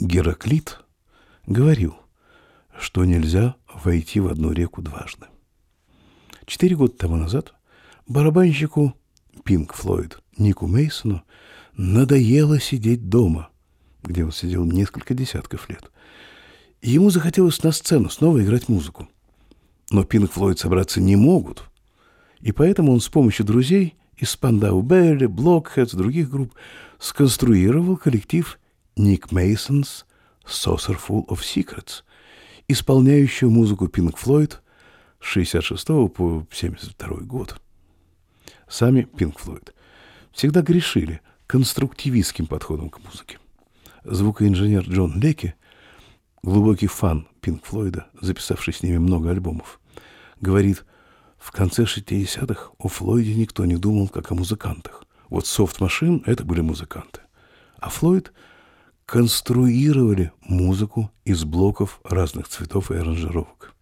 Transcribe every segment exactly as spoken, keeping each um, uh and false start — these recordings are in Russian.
Гераклит говорил, что нельзя войти в одну реку дважды. Четыре года тому назад барабанщику Pink Floyd Нику Мейсону надоело сидеть дома, где он сидел несколько десятков лет. И ему захотелось на сцену снова играть музыку. Но Pink Floyd собраться не могут, и поэтому он с помощью друзей из Spandau Ballet, Blockheads, других групп сконструировал коллектив Nick Mason's Saucerful of Secrets, исполняющую музыку Pink Floyd с шестьдесят шестого по семьдесят второй год. Сами Pink Floyd всегда грешили конструктивистским подходом к музыке. Звукоинженер Джон Леки, глубокий фан Pink Floyd, записавший с ними много альбомов, говорит: в конце шестидесятых о Флойде никто не думал как о музыкантах. Вот Soft Machine — это были музыканты. А Флойд конструировали музыку из блоков разных цветов и аранжировок.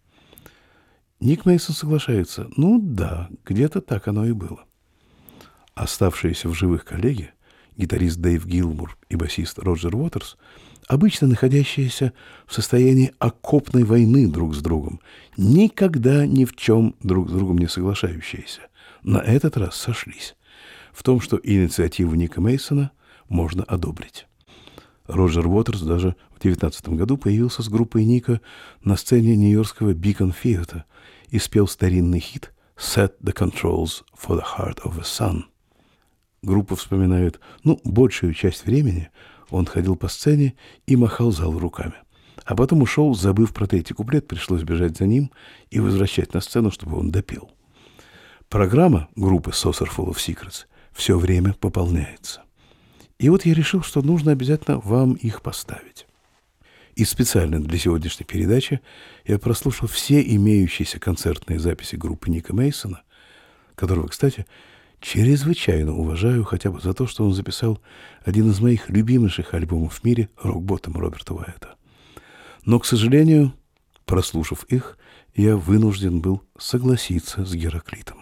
Ник Мейсон соглашается: ну да, где-то так оно и было. Оставшиеся в живых коллеги, гитарист Дэйв Гилмур и басист Роджер Уотерс, обычно находящиеся в состоянии окопной войны друг с другом, никогда ни в чем друг с другом не соглашающиеся, на этот раз сошлись в том, что инициативу Ника Мейсона можно одобрить. Роджер Уотерс даже в две тысячи девятнадцатом году появился с группой Ника на сцене нью-йоркского Beacon Theatre и спел старинный хит «Set the Controls for the Heart of the Sun». Группа вспоминает, ну, большую часть времени он ходил по сцене и махал залу руками. А потом ушел, забыв про третий куплет, пришлось бежать за ним и возвращать на сцену, чтобы он допел. Программа группы Saucerful of Secrets все время пополняется. И вот я решил, что нужно обязательно вам их поставить. И специально для сегодняшней передачи я прослушал все имеющиеся концертные записи группы Ника Мейсона, которого, кстати, чрезвычайно уважаю хотя бы за то, что он записал один из моих любимейших альбомов в мире «Рок-ботом» Роберта Уайта. Но, к сожалению, прослушав их, я вынужден был согласиться с Гераклитом.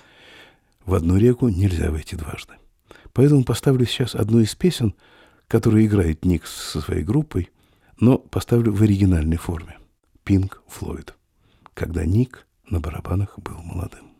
В одну реку нельзя войти дважды. Поэтому поставлю сейчас одну из песен, которую играет Ник со своей группой, но поставлю в оригинальной форме. Pink Floyd, когда Ник на барабанах был молодым.